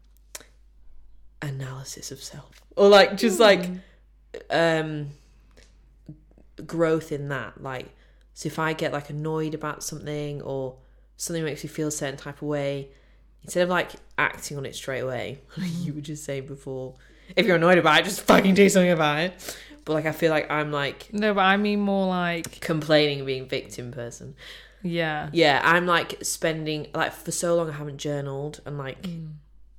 analysis of self, or like just mm. like um growth in that, like. So if I get like annoyed about something or something makes me feel a certain type of way, instead of like acting on it straight away, like you were just saying before, if you're annoyed about it, just fucking do something about it. But like I feel like I'm like no, but I mean more like complaining and being victim person. Yeah, yeah. I'm like spending like for so long I haven't journaled and like mm.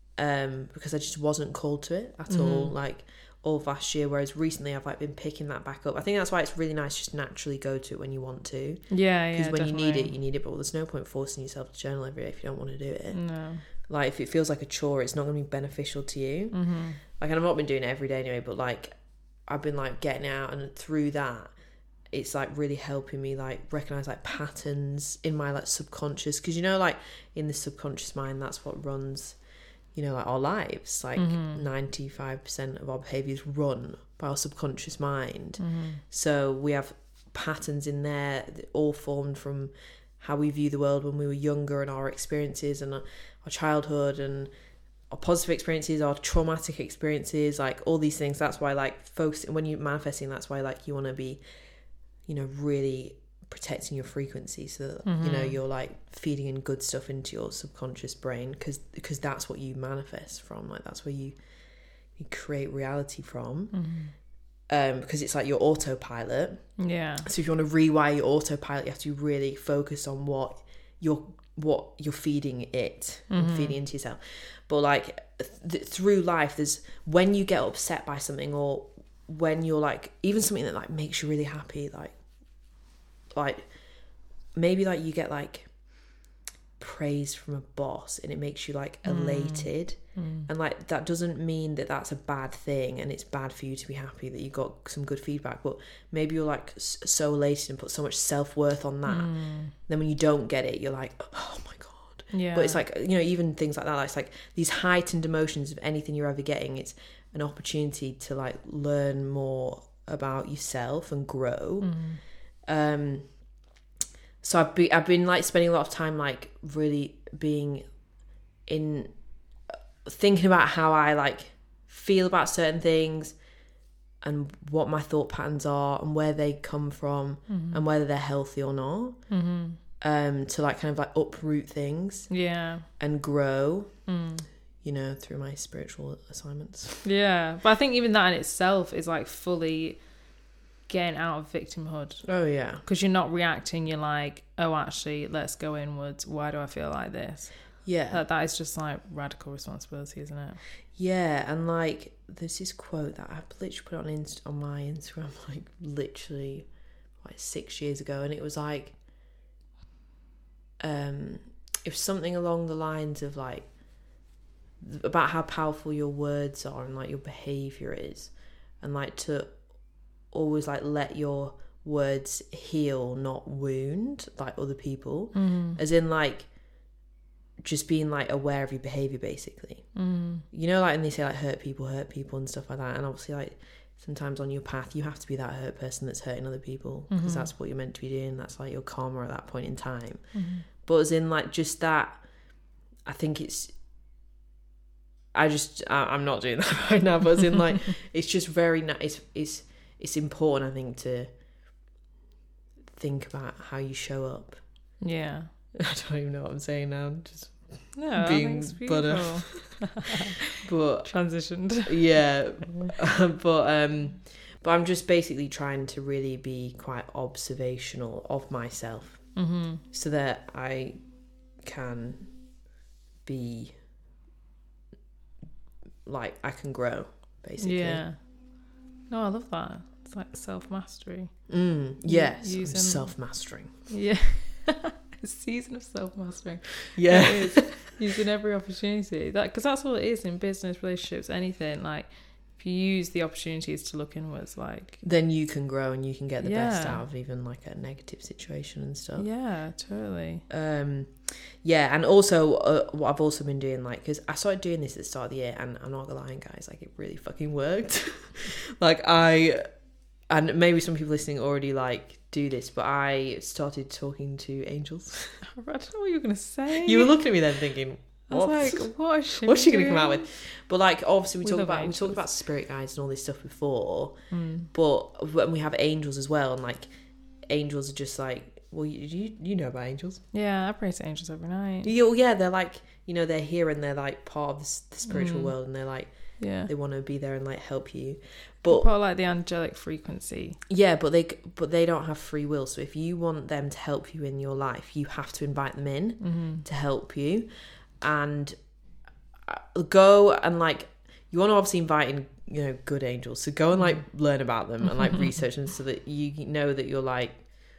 um because I just wasn't called to it at mm. all. Like. All of last year, whereas recently I've like been picking that back up. I think that's why it's really nice just naturally go to it when you want to. Yeah, yeah. Because when definitely. you need it, you need it. But there's no point forcing yourself to journal every day if you don't want to do it. No. Like if it feels like a chore, it's not going to be beneficial to you. Mm-hmm. Like, and I've not been doing it every day anyway, but like I've been like getting out, and through that, it's like really helping me like recognize like patterns in my like subconscious. Because you know, like in the subconscious mind, that's what runs. You know, like our lives, like mm-hmm. ninety-five percent of our behaviours run by our subconscious mind. Mm-hmm. So we have patterns in there that all formed from how we view the world when we were younger, and our experiences and our childhood and our positive experiences, our traumatic experiences, like all these things. That's why like focusing, when you're manifesting, that's why like you want to be, you know, really protecting your frequency so that mm-hmm. you know you're like feeding in good stuff into your subconscious brain, because because that's what you manifest from, like that's where you you create reality from. Mm-hmm. Um because it's like your autopilot. Yeah, so if you want to rewire your autopilot, you have to really focus on what you're what you're feeding it mm-hmm. and feeding into yourself. But like th- through life, there's when you get upset by something, or when you're like even something that like makes you really happy, like like maybe like you get like praise from a boss and it makes you like elated mm. Mm. and like that doesn't mean that that's a bad thing and it's bad for you to be happy that you got some good feedback, but maybe you're like so elated and put so much self-worth on that, mm. then when you don't get it you're like, oh my god. Yeah. But it's like, you know, even things like that, it's like these heightened emotions of anything you're ever getting, it's an opportunity to like learn more about yourself and grow. Mm. Um, so I've been, I've been like spending a lot of time like really being in thinking about how I like feel about certain things and what my thought patterns are and where they come from mm-hmm. and whether they're healthy or not. Mm-hmm. um, to like kind of like uproot things Yeah. and grow, Mm. you know, through my spiritual assignments. Yeah. But I think even that in itself is like fully getting out of victimhood. Oh, yeah. Because you're not reacting, you're like, oh, actually, let's go inwards. Why do I feel like this? Yeah. That, that is just like radical responsibility, isn't it? Yeah, and like there's this quote that I literally put on Inst- on my Instagram like literally like six years ago, and it was like, um, if something along the lines of like about how powerful your words are and like your behavior is, and like to always like let your words heal, not wound like other people, mm. as in like. Just being like aware of your behavior, basically. Mm. You know, like, and they say like hurt people hurt people and stuff like that, and obviously like sometimes on your path you have to be that hurt person that's hurting other people, because Mm-hmm. that's what you're meant to be doing. That's like your karma at that point in time. Mm-hmm. But as in like just that, I think it's I just I, I'm not doing that right now, but as in like it's just very na- it's it's it's important, I think, to think about how you show up. Yeah. I don't even know what I'm saying now. Just No, being I think it's butter. beautiful. but Transitioned. yeah, but um, but I'm just basically trying to really be quite observational of myself, Mm-hmm. so that I can be like I can grow, basically. Yeah. No, I love that. It's like self-mastery. Mm, yes, I'm using- self-mastering. Yeah. A season of self-mastering. Yeah. It is. Using every opportunity. That because that's all it is in business, relationships, anything. Like, if you use the opportunities to look inwards, like... Then you can grow and you can get the best Yeah. out of even like a negative situation and stuff. Yeah, totally. Um, yeah, and also uh, what I've also been doing, like, because I started doing this at the start of the year, and I'm not gonna lie, guys, like, it really fucking worked. Like, I, and maybe some people listening already like do this, but I started talking to angels. I don't know what you were gonna say. You were looking at me then thinking, I what? was like, what is she? What's she gonna doing? come out with? But like, obviously, we, We talk love about we angels. talked about spirit guides and all this stuff before, Mm. but when we have angels as well, and like, angels are just like, well, you you, you know about angels. Yeah, I pray to angels every night. You, yeah, they're like, you know, they're here and they're like part of the, s- the spiritual Mm. world, and they're like, Yeah. they want to be there and like help you. But But part of, like the angelic frequency. yeah, but they but they don't have free will. So if you want them to help you in your life, you have to invite them in Mm-hmm. to help you, and uh, go and like you want to obviously invite in, you know, good angels. So go and like learn about them and like research them so that you know that you're like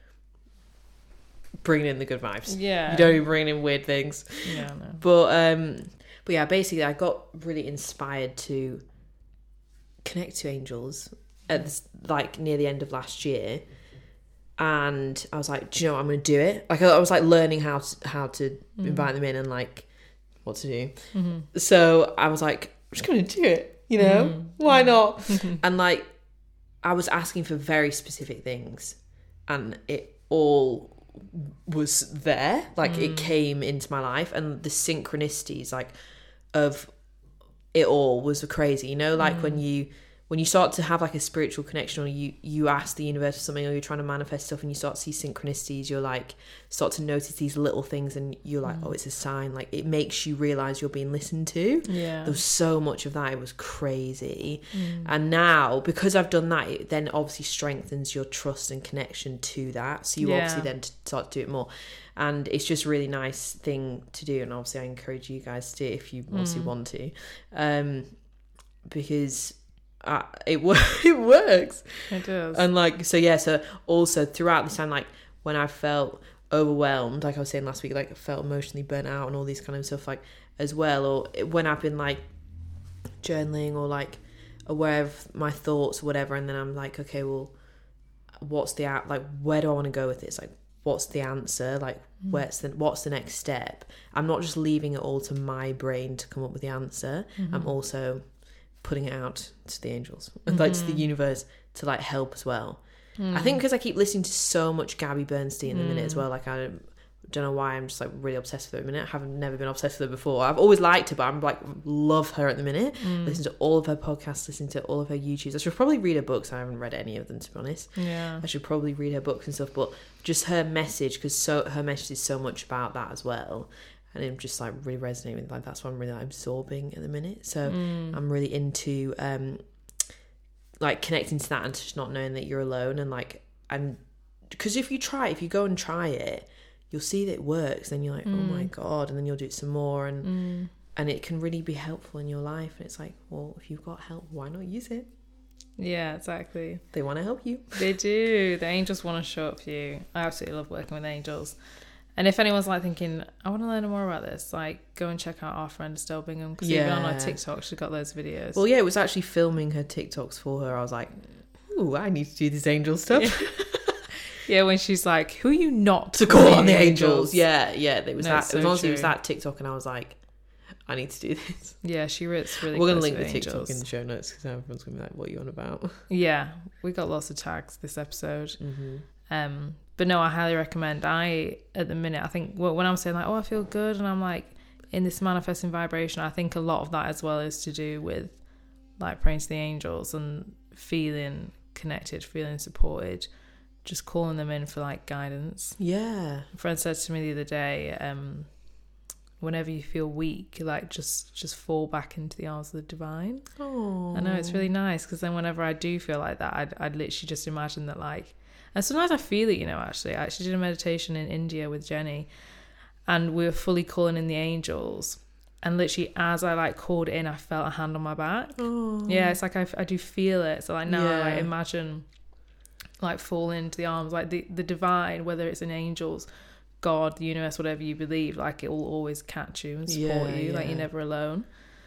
bringing in the good vibes. Yeah. You don't even bring in weird things. Yeah, no. But um, but yeah, basically, I got really inspired to connect to angels at this, like near the end of last year, and I was like, do you know what, I'm going to do it? Like I was like learning how to, how to Mm. invite them in and like what to do. Mm-hmm. So I was like, I'm just going to do it. You know, Mhm. why not? And like, I was asking for very specific things, and it all was there. Like Mm. it came into my life, and the synchronicities like of it all was crazy. You know, like Mm. when you when you start to have like a spiritual connection, or you you ask the universe for something, or you're trying to manifest stuff, and you start to see synchronicities, you're like start to notice these little things, and you're like, Mm. oh, it's a sign. Like it makes you realize you're being listened to. Yeah. There was so much of that, it was crazy. Mm. And now, because I've done that, it then obviously strengthens your trust and connection to that. So you Yeah. obviously then t- start to do it more. And it's just a really nice thing to do. And obviously I encourage you guys to do it if you obviously Mm. want to. Um, because uh, it, wor- it works. It does. And like, so yeah, so also throughout this time, like when I felt overwhelmed, like I was saying last week, like I felt emotionally burnt out and all these kind of stuff, like as well, or when I've been like journaling or like aware of my thoughts or whatever, and then I'm like, okay, well, what's the out, like, where do I want to go with this? Like, what's the answer? Like, Mm. where's the, what's the next step? I'm not just leaving it all to my brain to come up with the answer. Mhm. I'm also putting it out to the angels and like to the Mhm. universe to like help as well. Mm. I think because I keep listening to so much Gabby Bernstein in the minute as Mm. well, like I don't know why I'm just like really obsessed with her at the minute. I have never been obsessed with her before. I've always liked her, but I'm like love her at the minute. Mm. Listen to all of her podcasts, listen to all of her YouTubes. I should probably read her books. I haven't read any of them, to be honest. Yeah. I should probably read her books and stuff, but just her message, because so her message is so much about that as well. And I'm just like really resonating with, like, that's what I'm really like, absorbing at the minute. So Mm. I'm really into um like connecting to that and just not knowing that you're alone. And like, and because if you try, if you go and try it, you'll see that it works. Then you're like, Mm. oh my God. And then you'll do it some more. And Mm. and it can really be helpful in your life. And it's like, well, if you've got help, why not use it? Yeah, exactly. They want to help you. They do. The angels want to show up for you. I absolutely love working with angels. And if anyone's like thinking, I want to learn more about this, like go and check out our friend Estelle Bingham, because even on her Yeah. TikTok, she's got those videos. Well, yeah, it was actually filming her TikToks for her. I was like, ooh, I need to do this angel stuff. Yeah. Yeah, when she's like, who are you not To call on the angels. Yeah, yeah. There was No, that. it's so As long as it was true. that TikTok, and I was like, I need to do this. Yeah, she writes really We're going to close link the with TikTok angels. in the show notes because everyone's going to be like, what are you on about? Yeah, we got lots of tags this episode. Mm-hmm. Um, but no, I highly recommend. I, at the minute, I think well, when I'm saying like, oh, I feel good, and I'm like in this manifesting vibration, I think a lot of that as well is to do with like praying to the angels and feeling connected, feeling supported, just calling them in for like guidance. Yeah. A friend said to me the other day, um, whenever you feel weak, like just just fall back into the arms of the divine. Oh. I know, it's really nice, because then whenever I do feel like that, I'd, I'd literally just imagine that, like, and sometimes I feel it, you know, actually. I actually did a meditation in India with Jenny, and we were fully calling in the angels, and literally as I like called in, I felt a hand on my back. Oh. Yeah, it's like I, I do feel it. So like now I like Yeah. imagine like falling into the arms, like the, the divine, whether it's in angels, God, the universe, whatever you believe, like it will always catch you and support Yeah, you, like yeah. you're never alone.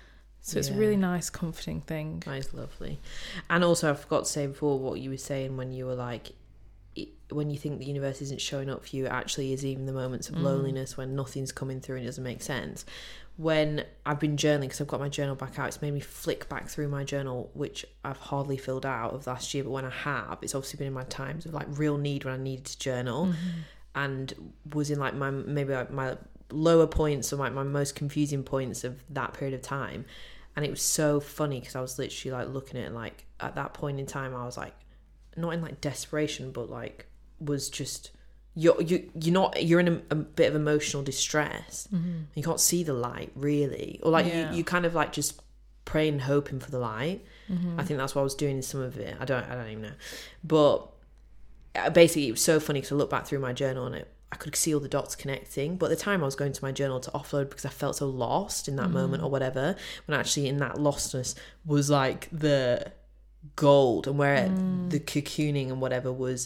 So it's a Yeah. really nice, comforting thing. That is lovely. And also, I forgot to say before what you were saying when you were like, it, when you think the universe isn't showing up for you, it actually is even the moments of Mm. loneliness when nothing's coming through and it doesn't make sense. When I've been journaling, because I've got my journal back out, it's made me flick back through my journal, which I've hardly filled out of last year, but when I have, it's obviously been in my times of like real need when I needed to journal. Mm-hmm. And was in like my maybe like my lower points or like my most confusing points of that period of time. And it was so funny because I was literally like looking at it, like at that point in time I was like not in like desperation, but like was just you're you you're not you're in a, a bit of emotional distress. Mm-hmm. You can't see the light really, or like Yeah. you, you kind of like just praying and hoping for the light. Mm-hmm. I think that's what I was doing in some of it. I don't I don't even know, but basically it was so funny because I looked back through my journal and it, I could see all the dots connecting, but at the time I was going to my journal to offload because I felt so lost in that Mm-hmm. moment or whatever, when actually in that lostness was like the gold, and where Mm. the cocooning and whatever was,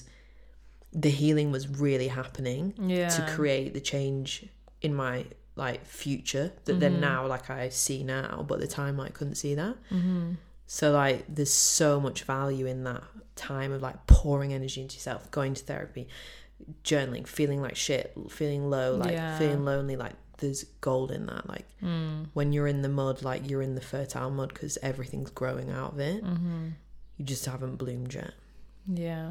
the healing was really happening Yeah. to create the change in my like future that then now like I see now, but at the time I couldn't see that. Mm-hmm. So like there's so much value in that time of like pouring energy into yourself, going to therapy, journaling, feeling like shit, feeling low, like Yeah. feeling lonely. Like there's gold in that. Like Mm. when you're in the mud, like you're in the fertile mud because everything's growing out of it. Mm-hmm. You just haven't bloomed yet. Yeah.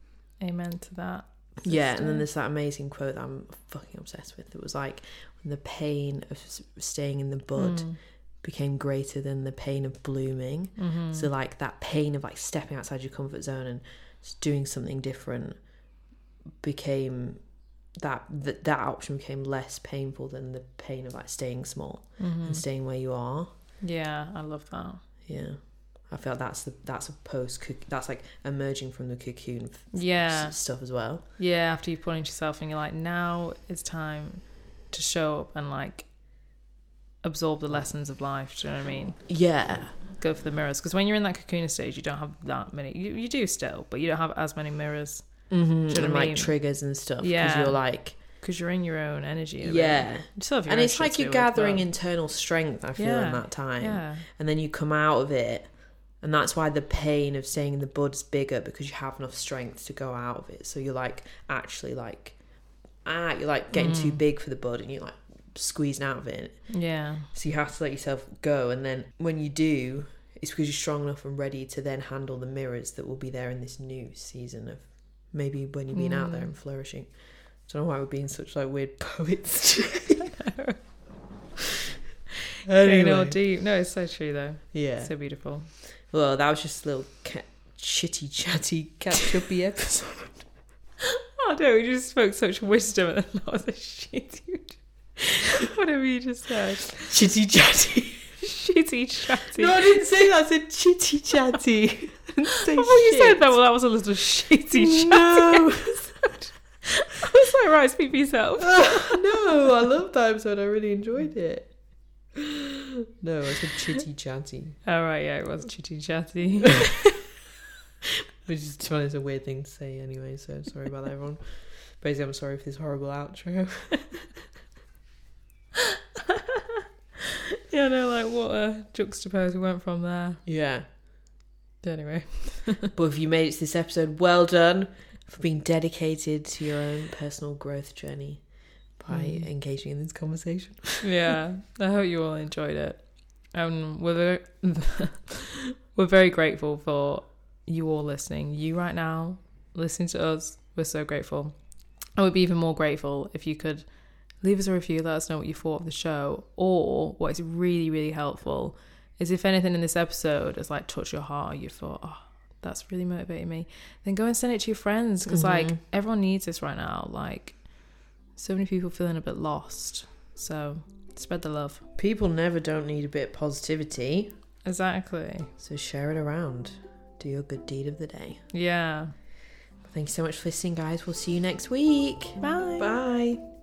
Amen to that. Yeah, and sister. then there's that amazing quote that I'm fucking obsessed with. It was like, when the pain of s- staying in the bud Mm. became greater than the pain of blooming. Mm-hmm. So like that pain of like stepping outside your comfort zone and just doing something different became that that, that option became less painful than the pain of like staying small Mm-hmm. and staying where you are. Yeah, I love that. Yeah, I feel like that's the that's a post that's like emerging from the cocoon f- Yeah. s- stuff as well. Yeah, after you put into yourself and you're like, now it's time to show up and like absorb the lessons of life. Do you know what I mean? Yeah, Go for the mirrors. Because when you're in that cocoon stage, you don't have that many. You, you do still, but you don't have as many mirrors mm-hmm. Do you know and what I like mean? triggers and stuff. Because Yeah. you're like because you're in your own energy. a bit. yeah, You still have your and own it's shit like to you're deal with, gathering but- internal strength. I feel Yeah. in that time. Yeah. And then you come out of it, and that's why the pain of staying in the bud is bigger, because you have enough strength to go out of it. So you're like actually like ah you're like getting Mm. too big for the bud, and you're like squeezing out of it. Yeah. So you have to let yourself go, and then when you do, it's because you're strong enough and ready to then handle the mirrors that will be there in this new season of maybe when you've been out there Mm. and flourishing. Don't know why we're being such like weird poets. Anyway. Getting all deep. No, it's so true though. Yeah. So beautiful. Well, that was just a little ca- chitty chatty catch-uppy episode. Oh no, we just spoke such wisdom and then that was a shitty. Whatever you just said. Chitty chatty. Shitty chatty. No, I didn't say that. I said chitty chatty. I didn't say I thought you shit. said that. Well, that was a little shitty chatty No. episode. I was like, right, speak for yourself. Uh, no, I loved that episode. I really enjoyed it. No, I said chitty chatty. Oh, right, yeah, it was chitty chatty. Which is, to be honest, a weird thing to say anyway, so sorry about that, everyone. Basically, I'm sorry for this horrible outro. Yeah, no, like, what a juxtapose we went from there. Yeah. Anyway. But if you made it to this episode, well done for being dedicated to your own personal growth journey by mm. engaging in this conversation. Yeah, I hope you all enjoyed it. Um, we're very, we're very grateful for you all listening. You right now, listening to us, we're so grateful. I would be even more grateful if you could leave us a review, let us know what you thought of the show, or what is really, really helpful is if anything in this episode has like touched your heart or you thought, oh, that's really motivating me, then go and send it to your friends because mm-hmm. like everyone needs this right now. Like so many people feeling a bit lost, so spread the love. People never don't need a bit of positivity. Exactly. So share it around. Do your good deed of the day. Yeah. Thank you so much for listening, guys. We'll see you next week. Bye. Bye.